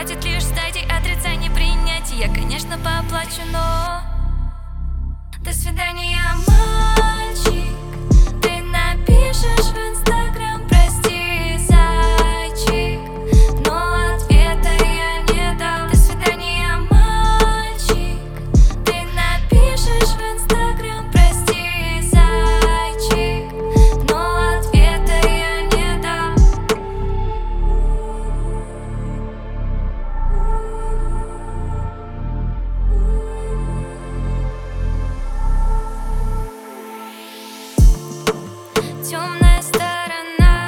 Хватит лишь стадий отрицания, принятия. Я, конечно, поплачу, но до свидания, мальчик. Ты напишешь в Инстаграм: прости, зайчик, но ответа я не дам. До свидания, мальчик. Ты напишешь в Инстаграм: прости, зайчик, но ответа я не дам. Темная сторона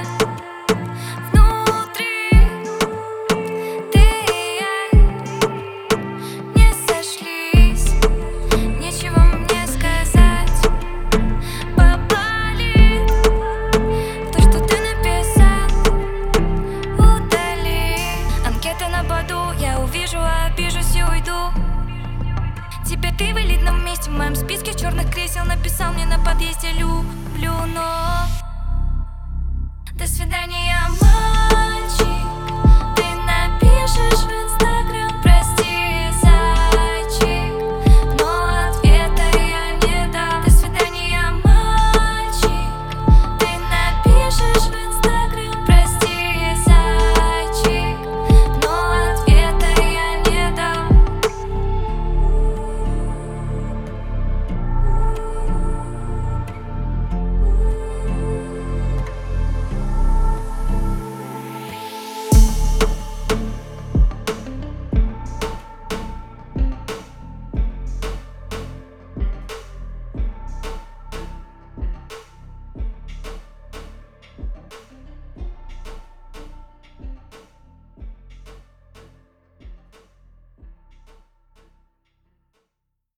внутри, ты и я не сошлись. Нечего мне сказать, поболит то, что ты написал. Удали анкета на боду, я увижу, обижусь и уйду. Теперь ты в элитном месте, в моем списке черных кресел. Написал мне на подъезде: люблю, но до свидания,